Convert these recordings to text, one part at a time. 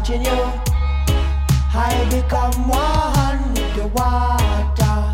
continue. I become one with the water.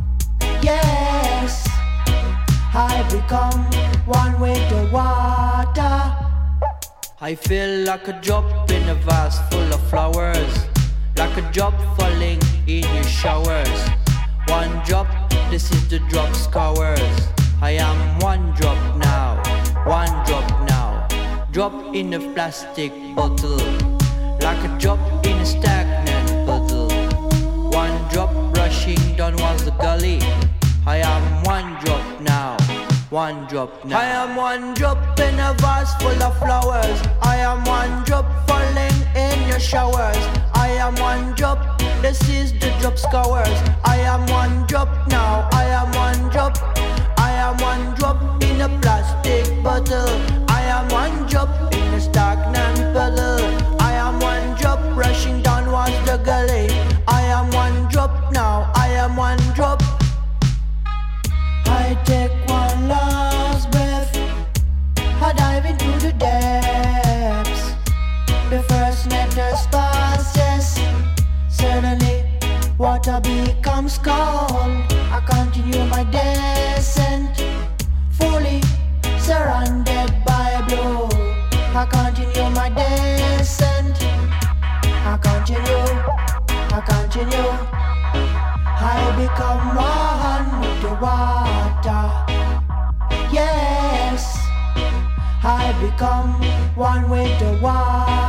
Yes, I become one with the water. I feel like a drop in a vase full of flowers, like a drop falling in your showers. One drop, this is the drop scores. I am one drop now, one drop now. Drop in a plastic bottle, like a drop in a stagnant puddle. One drop rushing downwards the gully. I am one drop now, one drop now. I am one drop in a vase full of flowers. I am one drop falling in your showers. I am one drop, this is the drop scores. I am one drop now, I am one drop. I am one drop in a plastic bottle. I am one drop in a stagnant puddle. I am one drop rushing downwards the gully. I am one drop now, I am one drop. I take one last breath, I dive into the depths. The first metal passes, suddenly water becomes cold. I continue my descent, fully surrounded by blue. I continue my descent, I continue. I become one with the water. Yes, I become one with the water.